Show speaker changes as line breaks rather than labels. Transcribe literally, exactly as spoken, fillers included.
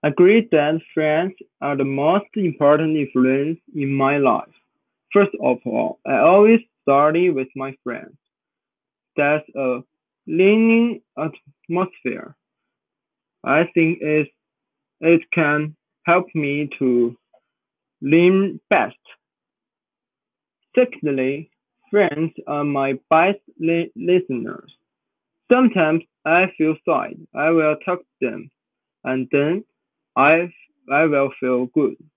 Agree that friends are the most important influence in my life. First of all, I always study with my friends. That's a learning atmosphere. I think it, it can help me to learn best. Secondly, friends are my best li- listeners. Sometimes I feel sad. I will talk to them, and then I I will feel good.